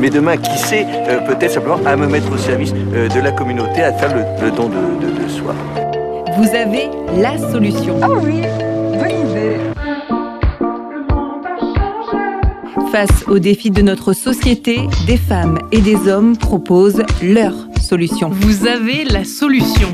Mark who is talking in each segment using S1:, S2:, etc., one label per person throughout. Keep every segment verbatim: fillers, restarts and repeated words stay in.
S1: mais demain, qui sait, euh, peut-être simplement à me mettre au service euh, de la communauté, à faire le, le don de, de, de soi.
S2: Vous avez la solution.
S3: Ah oui, bonne idée.
S2: Face aux défis de notre société, des femmes et des hommes proposent leur solution.
S4: Vous avez la solution.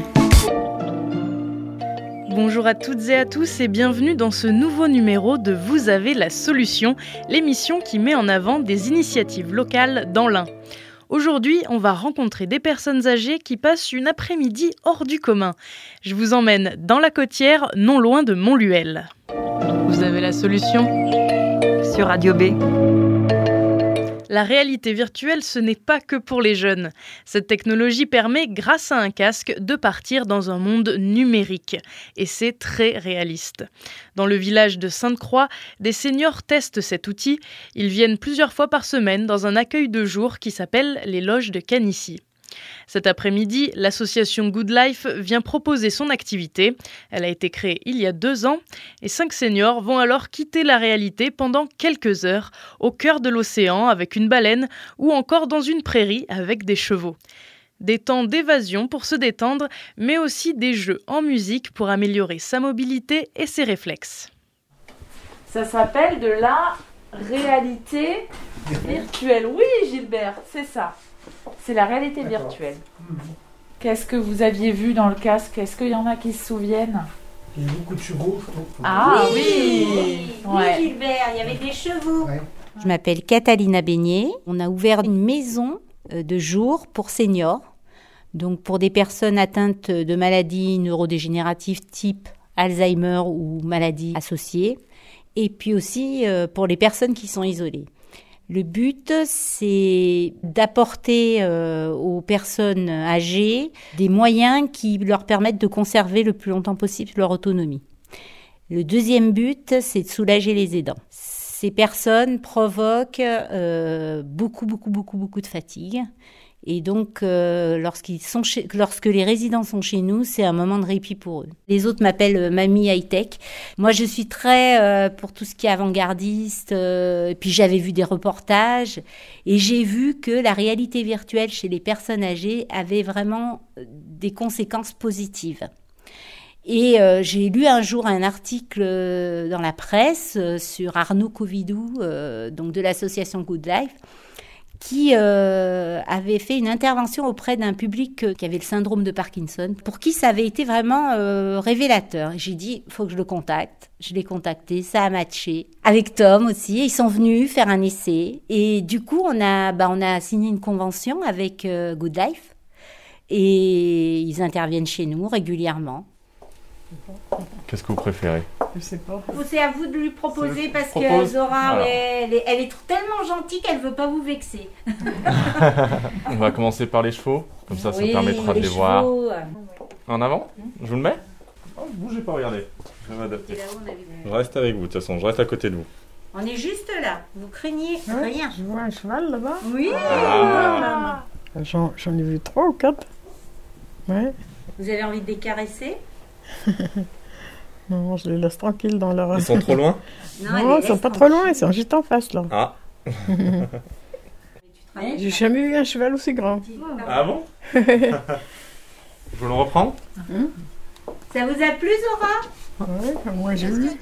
S4: Bonjour à toutes et à tous et bienvenue dans ce nouveau numéro de Vous avez la solution, l'émission qui met en avant des initiatives locales dans l'Ain. Aujourd'hui, on va rencontrer des personnes âgées qui passent une après-midi hors du commun. Je vous emmène dans la Côtière, non loin de Montluel. Vous avez la solution ?
S2: Sur Radio B.
S4: La réalité virtuelle, ce n'est pas que pour les jeunes. Cette technologie permet, grâce à un casque, de partir dans un monde numérique. Et c'est très réaliste. Dans le village de Sainte-Croix, des seniors testent cet outil. Ils viennent plusieurs fois par semaine dans un accueil de jour qui s'appelle les Loges de Canicy. Cet après-midi, l'association Good Life vient proposer son activité. Elle a été créée il y a deux ans et cinq seniors vont alors quitter la réalité pendant quelques heures au cœur de l'océan avec une baleine ou encore dans une prairie avec des chevaux. Des temps d'évasion pour se détendre, mais aussi des jeux en musique pour améliorer sa mobilité et ses réflexes. Ça s'appelle de la réalité virtuelle. Oui, Gilbert, c'est ça. C'est la réalité D'accord. virtuelle.
S5: Qu'est-ce que vous aviez vu dans le casque ? Est-ce qu'il y en a qui se souviennent ?
S6: Il y a beaucoup de chevaux.
S5: Ah
S7: oui
S5: oui,
S7: oui,
S5: ouais.
S7: oui Gilbert, il y avait des chevaux.
S6: Ouais.
S8: Je m'appelle Catalina Beignet. On a ouvert une maison de jour pour seniors. Donc pour des personnes atteintes de maladies neurodégénératives type Alzheimer ou maladies associées. Et puis aussi pour les personnes qui sont isolées. Le but, c'est d'apporter euh, aux personnes âgées des moyens qui leur permettent de conserver le plus longtemps possible leur autonomie. Le deuxième but, c'est de soulager les aidants. Ces personnes provoquent euh, beaucoup, beaucoup, beaucoup, beaucoup de fatigue. Et donc, euh, lorsqu'ils sont chez, lorsque les résidents sont chez nous, c'est un moment de répit pour eux. Les autres m'appellent euh, Mamie High-Tech. Moi, je suis très euh, pour tout ce qui est avant-gardiste. Euh, et puis, j'avais vu des reportages et j'ai vu que la réalité virtuelle chez les personnes âgées avait vraiment des conséquences positives. Et euh, j'ai lu un jour un article euh, dans la presse euh, sur Arnaud Covidou, euh, donc de l'association Good Life, qui euh, avait fait une intervention auprès d'un public euh, qui avait le syndrome de Parkinson, pour qui ça avait été vraiment euh, révélateur. J'ai dit, il faut que je le contacte. Je l'ai contacté, ça a matché. Avec Tom aussi, ils sont venus faire un essai. Et du coup, on a, bah, on a signé une convention avec euh, Good Life. Et ils interviennent chez nous régulièrement.
S9: Qu'est-ce que vous préférez ?
S5: Je sais pas.
S7: C'est à vous de lui proposer parce
S9: propose.
S7: que Zora,
S9: Voilà.
S7: ouais, elle, est, elle est tellement gentille qu'elle veut pas vous vexer.
S9: On va commencer par les chevaux, comme ça,
S7: oui,
S9: ça permettra de les voir.
S7: chevaux.
S9: En avant ? Je vous le mets ? Oh, bougez pas, regardez. Je vais m'adapter. Je reste avec vous, de toute façon, je reste à côté de vous.
S7: On est juste là, vous craignez
S3: Ouais,
S7: rien.
S3: je vois un cheval là-bas.
S7: Oui.
S9: Ah.
S3: J'en, j'en ai vu trois ou quatre. Ouais.
S7: Vous avez envie de les caresser ?
S3: Non, je les laisse tranquilles dans leur...
S9: Ils sont trop loin ?
S3: Non, ils sont pas trop loin, ils sont juste en face là.
S9: Ah.
S3: J'ai jamais vu un cheval aussi grand.
S9: Ah bon ? Je vous le reprends ?
S7: Ça vous a plu, Zora ?
S3: Ouais, moi j'ai vu.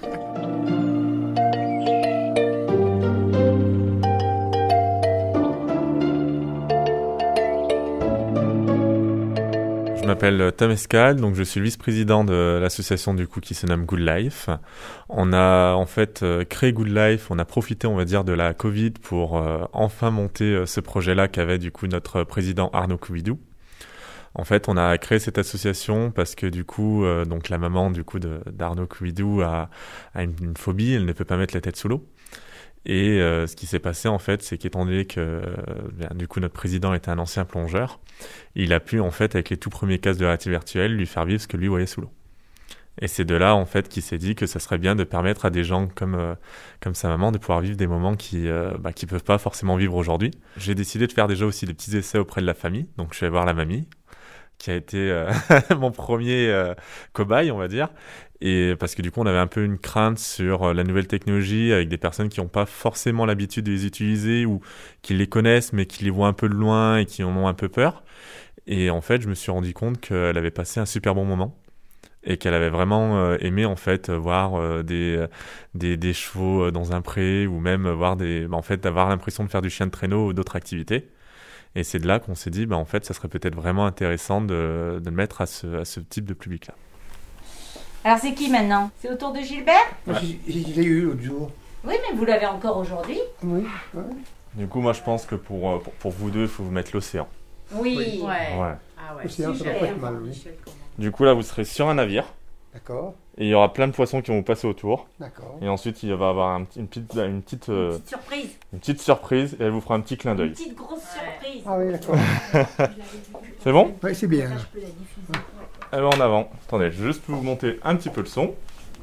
S9: Je m'appelle Tom Escal, donc je suis le vice-président de l'association du coup qui se nomme Good Life. On a en fait euh, créé Good Life, on a profité on va dire de la Covid pour euh, enfin monter euh, ce projet-là qu'avait du coup notre président Arnaud Covidou. En fait, on a créé cette association parce que du coup, euh, donc la maman du coup de, d'Arnaud Covidou a, a une, une phobie, elle ne peut pas mettre la tête sous l'eau. Et euh, ce qui s'est passé en fait, c'est qu'étant donné que euh, bien, du coup notre président était un ancien plongeur, il a pu en fait avec les tout premiers casques de réalité virtuelle lui faire vivre ce que lui voyait sous l'eau. Et c'est de là en fait qu'il s'est dit que ça serait bien de permettre à des gens comme euh, comme sa maman de pouvoir vivre des moments qui euh, bah, qui peuvent pas forcément vivre aujourd'hui. J'ai décidé de faire déjà aussi des petits essais auprès de la famille, donc je suis allé voir la mamie. qui a été euh, mon premier euh, cobaye, on va dire. Et parce que du coup, on avait un peu une crainte sur euh, la nouvelle technologie avec des personnes qui n'ont pas forcément l'habitude de les utiliser ou qui les connaissent mais qui les voient un peu de loin et qui en ont un peu peur. Et en fait, je me suis rendu compte qu'elle avait passé un super bon moment et qu'elle avait vraiment euh, aimé en fait voir euh, des, des des chevaux dans un pré ou même voir des bah, en fait avoir l'impression de faire du chien de traîneau ou d'autres activités. Et c'est de là qu'on s'est dit bah en fait ça serait peut-être vraiment intéressant de de le mettre à ce à ce type de public là.
S8: Alors c'est qui maintenant? C'est au tour de Gilbert?
S6: Ouais. Je l'ai eu l'autre jour.
S8: Oui, mais vous l'avez encore aujourd'hui.
S6: Oui. Ouais.
S9: Du coup, moi je pense que pour pour, pour vous deux, il faut vous mettre l'océan.
S8: Oui.
S5: Ouais.
S9: Ouais.
S5: Ah ouais.
S6: L'océan, ça doit pas être mal, oui.
S9: Du coup là, vous serez sur un navire.
S6: D'accord.
S9: Et il y aura plein de poissons qui vont vous passer autour.
S6: D'accord.
S9: Et ensuite, il va y avoir un, une petite, une petite, euh,
S7: Une petite surprise.
S9: une petite surprise et elle vous fera un petit clin
S7: Une
S9: d'œil.
S7: petite grosse surprise.
S6: Ah oui, d'accord.
S9: C'est bon?
S6: Oui, c'est bien.
S9: Allez, en avant. Attendez, je vais juste vous monter un petit peu le son.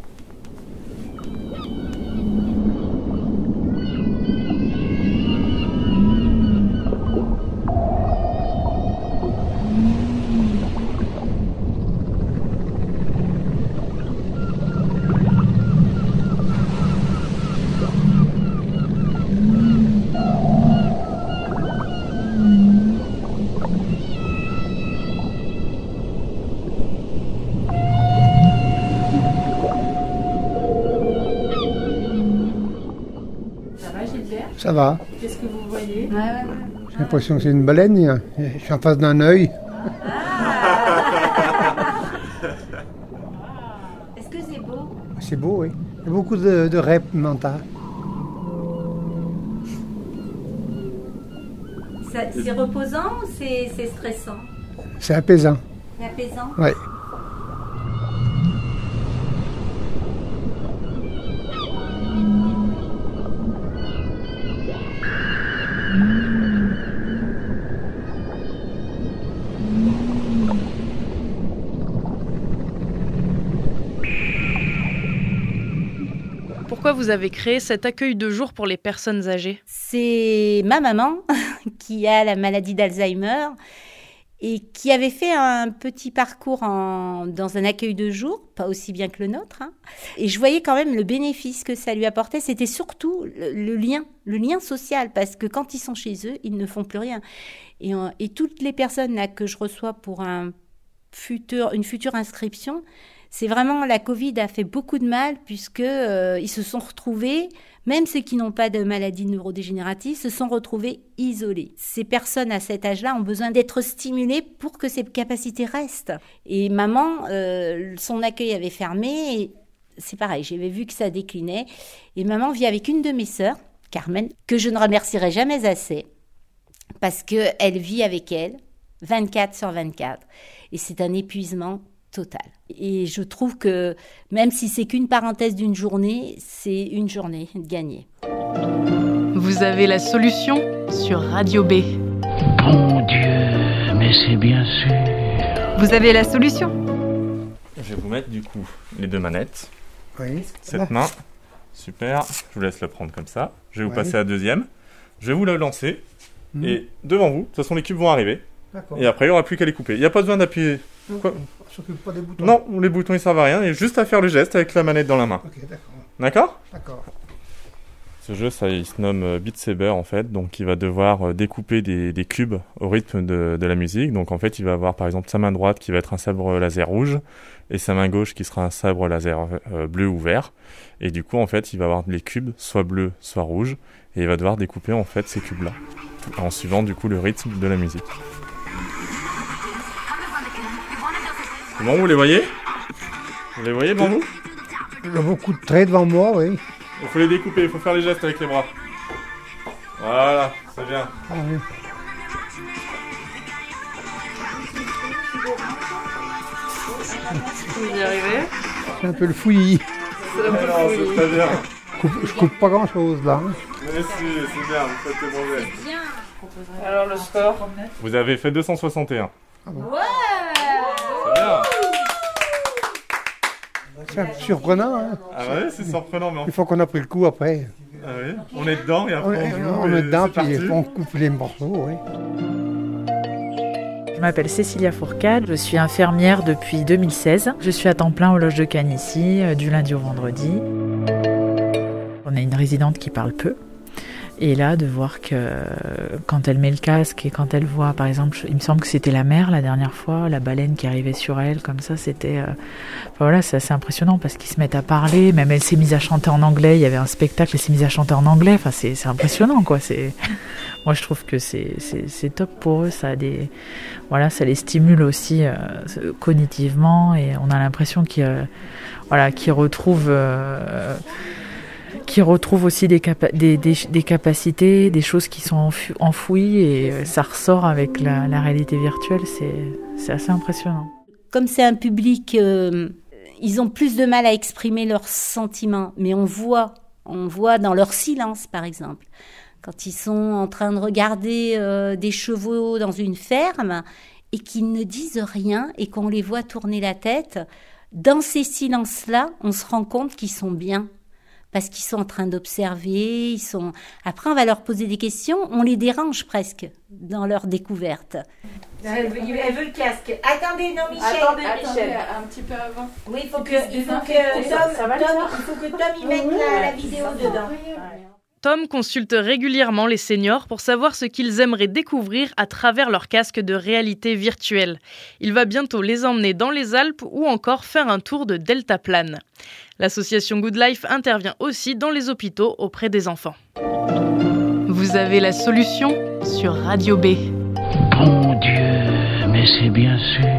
S6: Ça va.
S5: Qu'est-ce que vous voyez?
S6: J'ai l'impression que c'est une baleine. Je suis en face d'un œil.
S7: Est-ce que c'est beau?
S6: C'est beau, oui. Il y a beaucoup de, de rêves mentales.
S7: Ça- C'est reposant ou c'est c'est stressant?
S6: C'est apaisant.
S7: C'est apaisant?
S6: Oui.
S4: Pourquoi vous avez créé cet accueil de jour pour les personnes âgées?
S8: C'est ma maman qui a la maladie d'Alzheimer et qui avait fait un petit parcours en, dans un accueil de jour, pas aussi bien que le nôtre. Hein. Et je voyais quand même le bénéfice que ça lui apportait. C'était surtout le, le lien, le lien social, parce que quand ils sont chez eux, ils ne font plus rien. Et, et toutes les personnes là que je reçois pour un futur, une future inscription, c'est vraiment, la Covid a fait beaucoup de mal puisque euh, ils se sont retrouvés, même ceux qui n'ont pas de maladie neurodégénérative, se sont retrouvés isolés. Ces personnes à cet âge-là ont besoin d'être stimulées pour que ces capacités restent. Et maman, euh, son accueil avait fermé, et c'est pareil, j'avais vu que ça déclinait. Et maman vit avec une de mes sœurs, Carmen, que je ne remercierai jamais assez, parce qu'elle vit avec elle vingt-quatre sur vingt-quatre. Et c'est un épuisement total. Et je trouve que même si c'est qu'une parenthèse d'une journée, c'est une journée de gagner.
S4: Vous avez la solution sur Radio B.
S10: Bon Dieu, mais c'est bien sûr.
S2: Vous avez la solution.
S9: Je vais vous mettre du coup les deux manettes.
S6: Oui.
S9: Cette main, super. Je vous laisse la prendre comme ça. Je vais vous
S6: Ouais.
S9: passer à la deuxième. Je vais vous la lancer.
S6: Mmh.
S9: Et devant vous, de toute façon les cubes vont arriver.
S6: D'accord.
S9: Et après il n'y aura plus qu'à les couper. Il n'y a pas besoin d'appuyer. Quoi
S6: On s'occupe pas des boutons.
S9: Non, les boutons ils servent à rien. Il y a juste à faire le geste avec la manette dans la main.
S6: Ok, d'accord.
S9: D'accord?
S6: D'accord.
S9: Ce jeu, ça, il se nomme euh, Beat Saber en fait, donc il va devoir euh, découper des, des cubes au rythme de, de la musique. Donc en fait, il va avoir par exemple sa main droite qui va être un sabre laser rouge et sa main gauche qui sera un sabre laser euh, bleu ou vert. Et du coup, en fait, il va avoir les cubes soit bleus, soit rouges, et il va devoir découper en fait ces cubes-là en suivant du coup le rythme de la musique. Comment vous les voyez? Vous les voyez devant vous?
S6: Il y a beaucoup de traits devant moi, oui.
S9: Il faut les découper, il faut faire les gestes avec les bras. Voilà, c'est bien.
S6: Ah, oui.
S4: Vous y arrivez?
S6: C'est un peu le fouillis.
S4: C'est un peu
S9: Non,
S4: fouillis.
S9: c'est très bien.
S6: Je coupe, je coupe pas grand chose là. hein.
S9: Mais si, c'est bien, vous faites le mauvais.
S4: Alors le score?
S9: Vous avez fait deux cent soixante et un.
S6: Ah bon.
S7: Ouais.
S9: C'est bien.
S6: C'est un peu surprenant. Hein.
S9: Ah ouais, c'est surprenant, mais on...
S6: Il faut qu'on a pris le coup après.
S9: Ah oui, on est dedans et
S6: On,
S9: après on,
S6: est-
S9: joue
S6: on
S9: et
S6: est dedans,
S9: c'est
S6: puis
S9: parti.
S6: on coupe les morceaux, oui.
S5: Je m'appelle Cécilia Fourcade, je suis infirmière depuis deux mille seize. Je suis à temps plein au Loge de Cannes ici, du lundi au vendredi. On a une résidente qui parle peu. Et là, de voir que quand elle met le casque et quand elle voit, par exemple, il me semble que c'était la mer la dernière fois, la baleine qui arrivait sur elle, comme ça, c'était... Euh... Enfin, voilà, c'est assez impressionnant parce qu'ils se mettent à parler, même elle s'est mise à chanter en anglais, il y avait un spectacle, elle s'est mise à chanter en anglais, enfin, c'est, c'est impressionnant, quoi. C'est... Moi, je trouve que c'est, c'est, c'est top pour eux, ça a des... Voilà, ça les stimule aussi euh, cognitivement et on a l'impression qu'ils, euh, voilà, qu'ils retrouvent... Euh, qui retrouvent aussi des, capa- des, des, des capacités, des choses qui sont enfu- enfouies et ça ressort avec la, la réalité virtuelle, c'est, c'est assez impressionnant.
S8: Comme c'est un public, euh, ils ont plus de mal à exprimer leurs sentiments, mais on voit, on voit dans leur silence par exemple, quand ils sont en train de regarder euh, des chevaux dans une ferme et qu'ils ne disent rien et qu'on les voit tourner la tête, dans ces silences-là, on se rend compte qu'ils sont bien. Parce qu'ils sont en train d'observer, ils sont... Après, on va leur poser des questions, on les dérange presque dans leur découverte.
S7: Elle veut, elle veut le casque. Attendez, non, Michel.
S5: Attendez,
S7: Attendez,
S5: Michel.
S7: un petit peu avant. Oui, il faut que,
S5: Qu'est-ce
S7: il faut
S5: qu'ils
S7: que
S5: ont fait
S7: Tom,
S5: Ça va,
S7: Tom,
S5: ça
S7: il faut que Tom y mette la, la vidéo dedans.
S4: Tom consulte régulièrement les seniors pour savoir ce qu'ils aimeraient découvrir à travers leur casque de réalité virtuelle. Il va bientôt les emmener dans les Alpes ou encore faire un tour de deltaplane. L'association Good Life intervient aussi dans les hôpitaux auprès des enfants. Vous avez la solution sur Radio B.
S10: Bon Dieu, mais c'est bien sûr.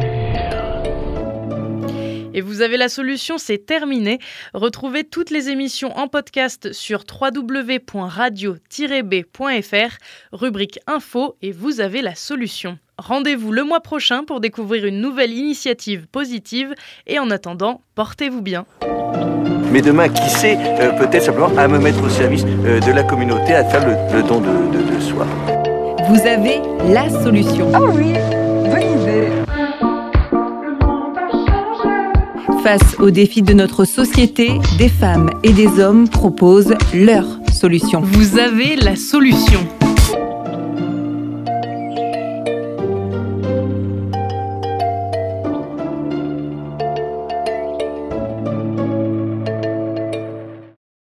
S4: Et vous avez la solution, c'est terminé. Retrouvez toutes les émissions en podcast sur w w w point radio tiret b point f r, rubrique info, et vous avez la solution. Rendez-vous le mois prochain pour découvrir une nouvelle initiative positive. Et en attendant, portez-vous bien.
S1: Mais demain, qui sait, euh, peut-être simplement à me mettre au service euh, de la communauté, à faire le, le don de, de, de soi.
S2: Vous avez la solution.
S3: Ah oui, bonne idée.
S2: Face aux défis de notre société, des femmes et des hommes proposent leur solution.
S4: Vous avez la solution.